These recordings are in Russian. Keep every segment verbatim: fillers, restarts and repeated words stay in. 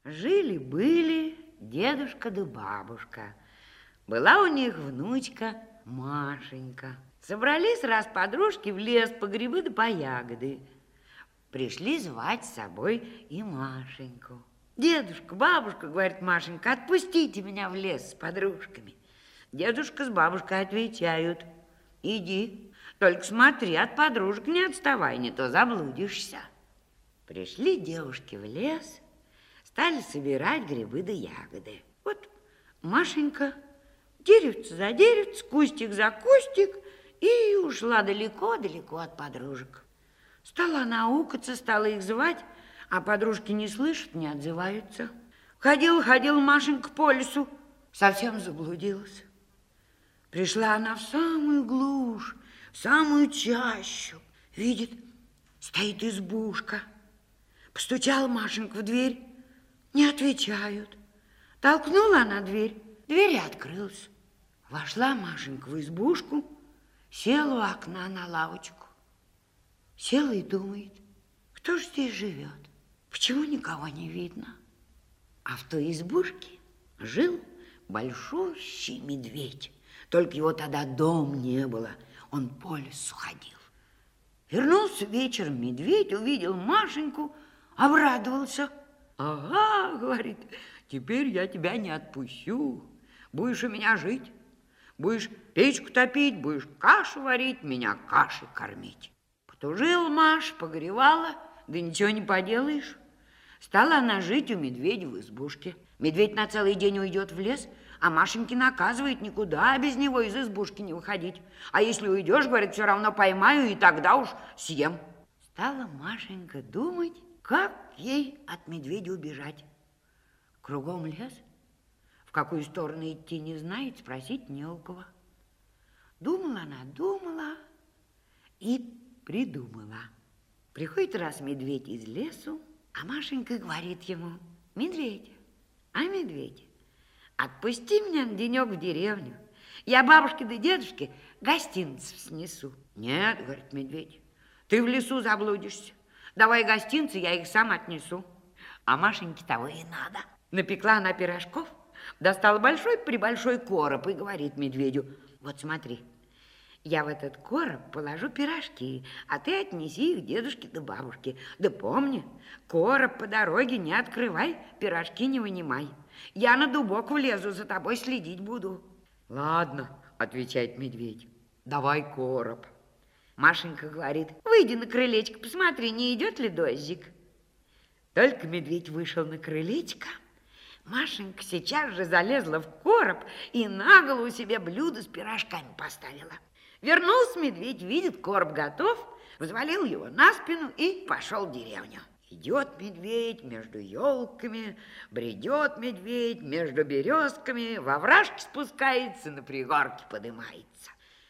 Жили-были дедушка да бабушка. Была у них внучка Машенька. Собрались раз подружки в лес по грибы да по ягоды. Пришли звать с собой и Машеньку. Дедушка, бабушка, говорит Машенька, отпустите меня в лес с подружками. Дедушка с бабушкой отвечают, иди, только смотри, от подружек не отставай, не то заблудишься. Пришли девушки в лес, стали собирать грибы да ягоды. Вот Машенька деревце за деревце, кустик за кустик и ушла далеко-далеко от подружек. Стала она аукаться, стала их звать, а подружки не слышат, не отзываются. Ходила-ходила Машенька по лесу, совсем заблудилась. Пришла она в самую глушь, в самую чащу. Видит, стоит избушка. Постучала Машенька в дверь, не отвечают. Толкнула она дверь, дверь открылась. Вошла Машенька в избушку, села у окна на лавочку. Села и думает, кто же здесь живет? Почему никого не видно? А в той избушке жил большущий медведь. Только его тогда дом не было, он по лесу ходил. Вернулся вечером медведь, увидел Машеньку, обрадовался. Ага, говорит, теперь я тебя не отпущу. Будешь у меня жить, будешь печку топить, будешь кашу варить, меня кашей кормить. Потужила Маша, погревала, да ничего не поделаешь. Стала она жить у медведя в избушке. Медведь на целый день уйдет в лес, а Машеньке наказывает никуда без него из избушки не выходить. А если уйдешь, говорит, все равно поймаю, и тогда уж съем. Стала Машенька думать, как ей от медведя убежать. Кругом лес, в какую сторону идти не знает, спросить не у кого. Думала она, думала и придумала. Приходит раз медведь из лесу, а Машенька говорит ему, медведь, а медведь, отпусти меня на денек в деревню. Я бабушке да дедушке гостинцев снесу. Нет, говорит медведь, ты в лесу заблудишься. Давай гостинцы, я их сам отнесу. А Машеньке того и надо. Напекла она пирожков, достала большой-пребольшой короб и говорит медведю, вот смотри, я в этот короб положу пирожки, а ты отнеси их дедушке да бабушке. Да помни, короб по дороге не открывай, пирожки не вынимай. Я на дубок влезу, за тобой следить буду. Ладно, отвечает медведь, давай короб. Машенька говорит, выйди на крылечко, посмотри, не идет ли дождик. Только медведь вышел на крылечко, Машенька сейчас же залезла в короб и на голову себе блюдо с пирожками поставила. Вернулся медведь, видит, короб готов, взвалил его на спину и пошел в деревню. Идет медведь между елками, бредет медведь между березками, во вражке спускается, на пригорке подымается.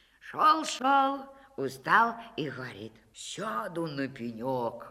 Шел-шел, устал и говорит, сяду на пенек,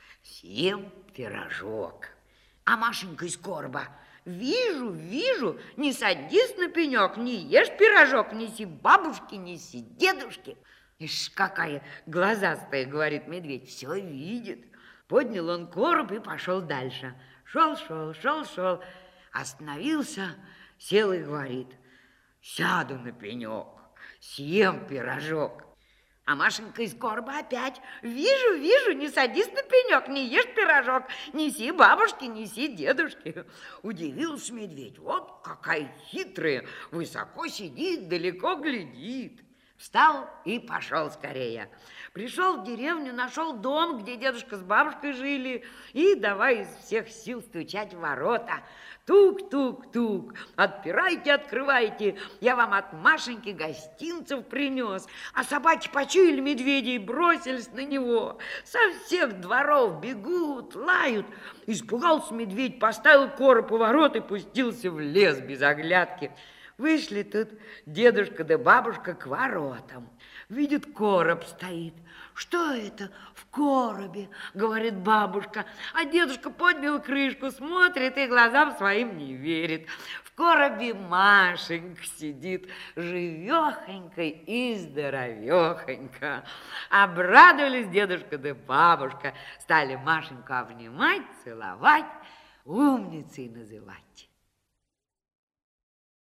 съем пирожок. А Машенька из короба, вижу, вижу, не садись на пенек, не ешь пирожок, неси бабушке, неси дедушке. Ишь, какая глазастая, говорит медведь, все видит. Поднял он короб и пошел дальше. Шел, шел, шел, шел, остановился, сел и говорит, сяду на пенек, съем пирожок. А Машенька из короба опять, вижу, вижу, не садись на пенек, не ешь пирожок, неси бабушке, неси дедушке. Удивился медведь, вот какая хитрая, высоко сидит, далеко глядит. Встал и пошел скорее. Пришел в деревню, нашел дом, где дедушка с бабушкой жили, и давай из всех сил стучать в ворота. Тук-тук-тук, отпирайте, открывайте, я вам от Машеньки гостинцев принес. А собаки почуяли медведя и бросились на него. Со всех дворов бегут, лают. Испугался медведь, поставил короб у ворот и пустился в лес без оглядки. Вышли тут дедушка да бабушка к воротам. Видит, короб стоит. Что это в коробе, говорит бабушка. А дедушка поднял крышку, смотрит и глазам своим не верит. В коробе Машенька сидит, живехонька и здоровехонька. Обрадовались дедушка да бабушка, стали Машеньку обнимать, целовать. умницей называть.